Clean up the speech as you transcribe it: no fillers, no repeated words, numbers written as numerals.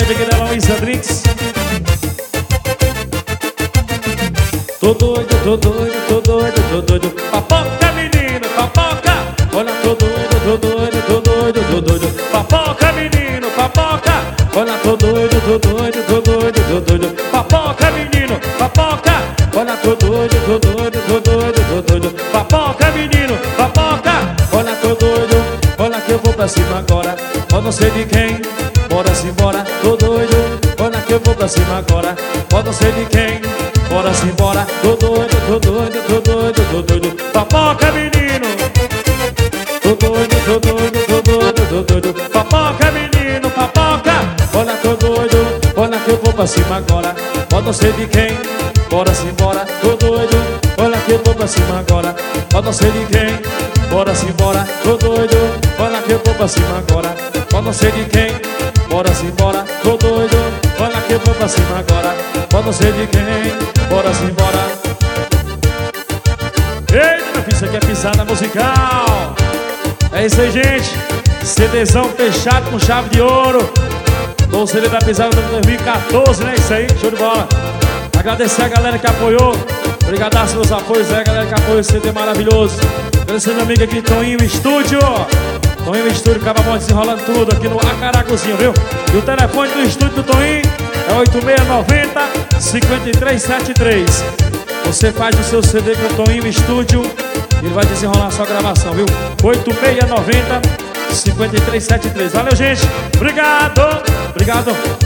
Miguelão e Sandrix. Tô doido, tô doido, tô doido, tô doido. Papoca, menino, papoca. Olha, tô doido, tô doido, tô doido, tô doido. Papoca, menino, papoca. Olha, tô doido, tô doido, tô doido, tô doido. Papoca, menino, papoca. Olha, tô doido, tô doido, tô doido, tô doido. Papoca, menino, papoca. Olha, tô doido. Olha que eu vou pra cima agora. Eu não sei de quem. Bora-se embora, tô doido. Olha que eu vou pra cima agora. Eu não sei de quem. Bora-se embora, tô doido, tô doido, tô doido, tô doido. Papoca, menino. Tô doido, tô doido, tô doido, tô doido. Papoca, menino, papoca. Olha, tô doido. Olha que eu vou pra cima agora. Eu não sei de quem. Bora-se embora, tô doido. Olha que eu vou pra cima agora. Eu não sei de quem. Bora-se embora, tô doido. Olha que eu vou pra cima agora. Eu não sei de quem. Bora-se embora, tô doido. Olha que eu vou pra cima agora. Eu não sei de quem. Bora-se embora. Eita, meu filho, isso aqui é pisada musical. É isso aí, gente. CDzão fechado com chave de ouro. O CD da pisada do 2014, né? Isso aí, show de bola. Agradecer a galera que apoiou. Obrigadaço pelos apoios aí, a galera que apoiou esse CD maravilhoso. Agradecer meu amigo aqui, Toninho Estúdio. Toninho Estúdio, acaba desenrolando tudo aqui no Acaracuzinho, viu? E o telefone do estúdio do Toninho é 8690-5373. Você faz o seu CD com o Toninho Estúdio e ele vai desenrolar a sua gravação, viu? 8690-5373. Valeu, gente. Obrigado. Obrigado.